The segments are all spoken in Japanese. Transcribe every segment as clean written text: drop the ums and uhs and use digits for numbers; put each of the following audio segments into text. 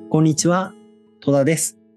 こんにちは、戸田です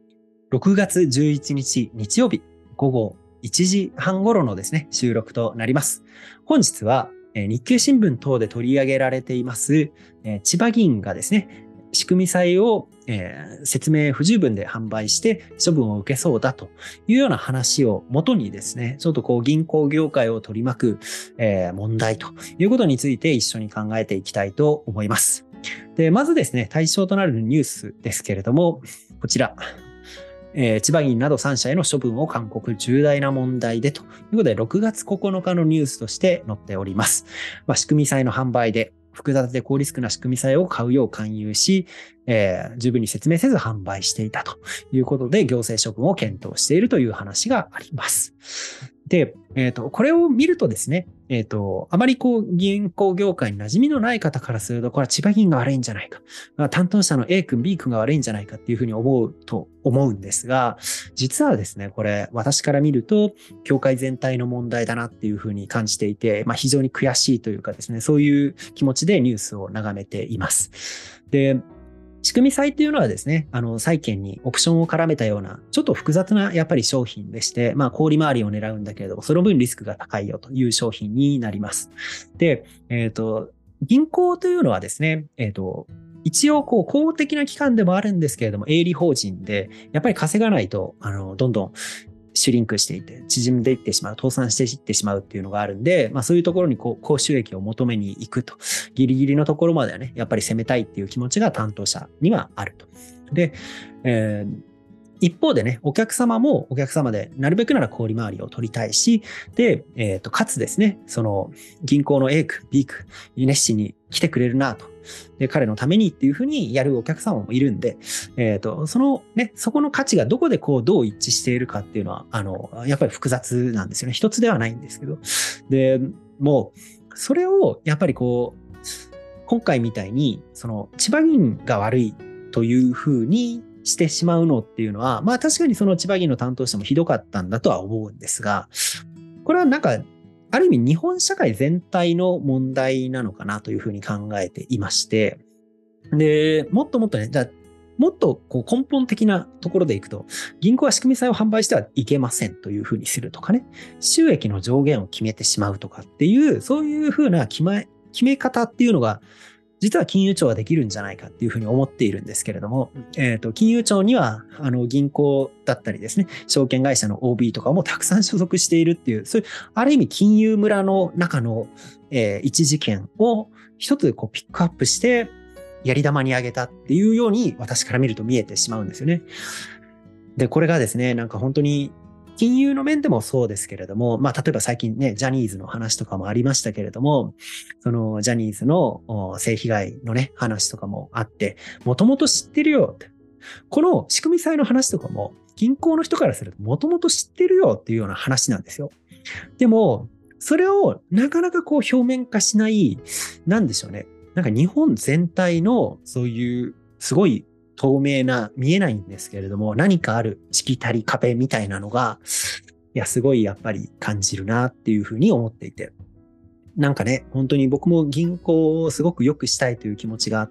。6月11日日曜日午後1時半頃のですね、収録となります。本日は日経新聞等で取り上げられています千葉銀がですね、仕組み債を説明不十分で販売して処分を受けそうだというような話をもとにですね、ちょっと銀行業界を取り巻く問題ということについて一緒に考えていきたいと思います。で、まずですね、対象となるニュースですけれども、こちら、千葉銀など3社への処分を勧告、重大な問題でということで、6月9日のニュースとして載っております。仕組み債の販売で、複雑で高リスクな仕組み債を買うよう勧誘し、十分に説明せず販売していたということで、行政処分を検討しているという話があります。で、これを見るとですね、あまり銀行業界に馴染みのない方からすると、これは千葉銀が悪いんじゃないか。担当者の A 君、B 君が悪いんじゃないかっていうふうに思うんですが、実はですね、これ私から見ると、業界全体の問題だなっていうふうに感じていて、非常に悔しいというかですね、そういう気持ちでニュースを眺めています。で、仕組み債っていうのはですね、債券にオプションを絡めたような、ちょっと複雑なやっぱり商品でして、小利回りを狙うんだけれども、その分リスクが高いよという商品になります。で、銀行というのはですね、一応公的な機関でもあるんですけれども、営利法人で、やっぱり稼がないと、どんどんシュリンクしていて、縮んでいってしまう、倒産していってしまうっていうのがあるんで、そういうところに高収益を求めに行くと。ギリギリのところまではね、やっぱり攻めたいっていう気持ちが担当者にはあると。で、一方でね、お客様もお客様で、なるべくなら小売回りを取りたいし、で、かつですね、その銀行の A 区、B 区、熱心に来てくれるなと。で、彼のためにっていうふうにやるお客様もいるんで、そのね、そこの価値がどこでどう一致しているかっていうのは、やっぱり複雑なんですよね。一つではないんですけど。で、もう、それを、やっぱり今回みたいに、その、千葉銀が悪いというふうにしてしまうのっていうのは、確かにその千葉銀の担当者もひどかったんだとは思うんですが、これはなんか、ある意味日本社会全体の問題なのかなというふうに考えていまして、で、もっともっとね、じゃあ、もっと根本的なところでいくと、銀行は仕組み債を販売してはいけませんというふうにするとかね、収益の上限を決めてしまうとかっていう、そういうふうな決め方っていうのが、実は金融庁はできるんじゃないかっていうふうに思っているんですけれども、金融庁には、銀行だったりですね、証券会社の OB とかもたくさん所属しているっていう、そういう、ある意味金融村の中の、一事件を一つピックアップして、やり玉にあげたっていうように私から見ると見えてしまうんですよね。で、これがですね、なんか本当に金融の面でもそうですけれども、例えば最近ね、ジャニーズの話とかもありましたけれども、そのジャニーズの性被害のね、話とかもあって、もともと知ってるよって。この仕組み債の話とかも、銀行の人からするともともと知ってるよっていうような話なんですよ。でも、それをなかなか表面化しない、なんでしょうね。なんか日本全体のそういうすごい透明な、見えないんですけれども、何かあるしきたり壁みたいなのが、いや、すごいやっぱり感じるなっていうふうに思っていて。なんかね、本当に僕も銀行をすごく良くしたいという気持ちがあって、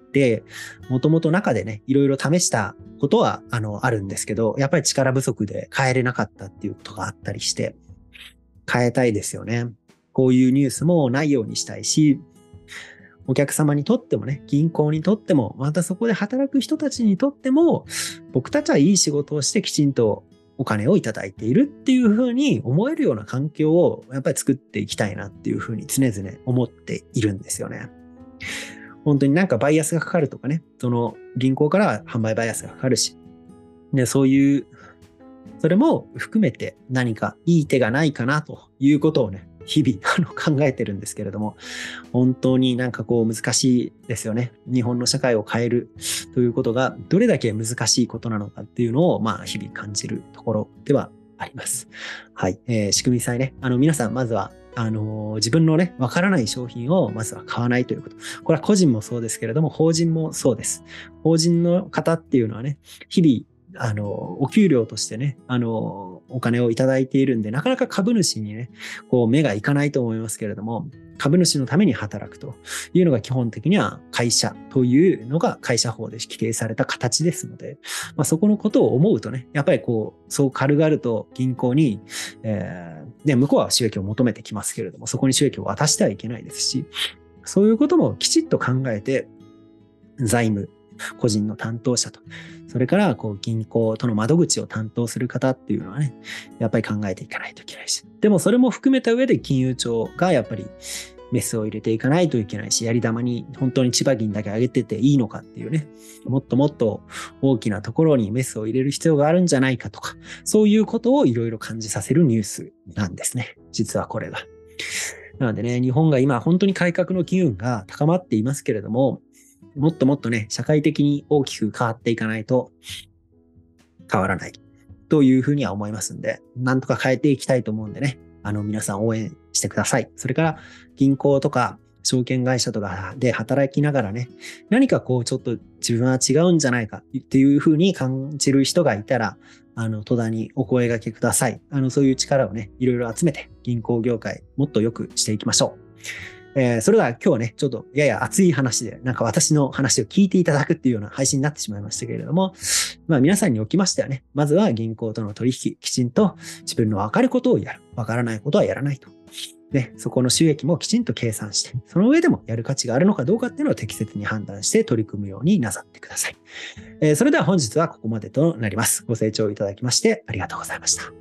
もともと中でね、いろいろ試したことは、あるんですけど、やっぱり力不足で変えれなかったっていうことがあったりして、変えたいですよね。こういうニュースもないようにしたいし、お客様にとってもね、銀行にとっても、またそこで働く人たちにとっても、僕たちはいい仕事をしてきちんとお金をいただいているっていうふうに思えるような環境をやっぱり作っていきたいなっていうふうに常々思っているんですよね。本当になんかバイアスがかかるとかね、その銀行から販売バイアスがかかるし、で、そういう、それも含めて何かいい手がないかなということをね、日々考えてるんですけれども、本当になんか難しいですよね。日本の社会を変えるということがどれだけ難しいことなのかっていうのを日々感じるところではあります。はい。仕組み債ね。皆さんまずは自分のね、わからない商品をまずは買わないということ。これは個人もそうですけれども、法人もそうです。法人の方っていうのはね、日々お給料としてね、おお金をいただいているんで、なかなか株主にね、こう目がいかないと思いますけれども、株主のために働くというのが基本的には会社というのが会社法で規定された形ですので、そこのことを思うとね、やっぱりこう、そう軽々と銀行に、向こうは収益を求めてきますけれども、そこに収益を渡してはいけないですし、そういうこともきちっと考えて、財務、個人の担当者と、それからこう銀行との窓口を担当する方っていうのはね、やっぱり考えていかないといけないし、でもそれも含めた上で金融庁がやっぱりメスを入れていかないといけないし、やり玉に本当に千葉銀だけ上げてていいのかっていうね、もっともっと大きなところにメスを入れる必要があるんじゃないかとか、そういうことをいろいろ感じさせるニュースなんですね。実はこれが。なのでね、日本が今本当に改革の機運が高まっていますけれども、もっともっとね、社会的に大きく変わっていかないと変わらないというふうには思いますんで、なんとか変えていきたいと思うんでね、皆さん応援してください。それから銀行とか証券会社とかで働きながらね、何かこうちょっと自分は違うんじゃないかっていうふうに感じる人がいたら、戸田にお声掛けください。そういう力をね、いろいろ集めて銀行業界もっと良くしていきましょう。それでは今日はね、ちょっとやや熱い話で、なんか私の話を聞いていただくっていうような配信になってしまいましたけれども、皆さんにおきましてはね、まずは銀行との取引、きちんと自分の分かることをやる。分からないことはやらないと。ね、そこの収益もきちんと計算して、その上でもやる価値があるのかどうかっていうのを適切に判断して取り組むようになさってください。それでは本日はここまでとなります。ご清聴いただきましてありがとうございました。